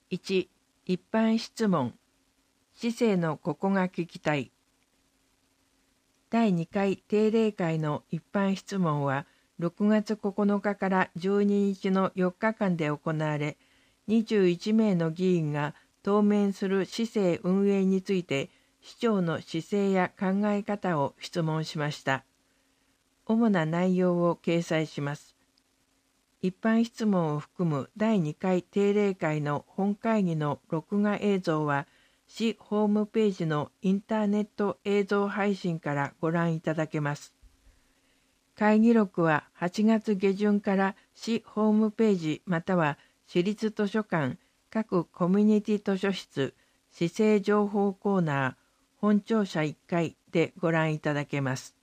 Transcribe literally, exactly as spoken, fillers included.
いち、一般質問。市政のここが聞きたい。だいにかい定例会の一般質問はろくがつここのかからじゅうににちのよっかかんで行われ、にじゅういちめいの議員が当面する市政運営について市長の姿勢や考え方を質問しました。主な内容を掲載します。一般質問を含むだいにかい定例会の本会議の録画映像は、市ホームページのインターネット映像配信からご覧いただけます。会議録ははちがつげじゅんから市ホームページまたは市立図書館、各コミュニティ図書室、市政情報コーナー、本庁舎いっかいでご覧いただけます。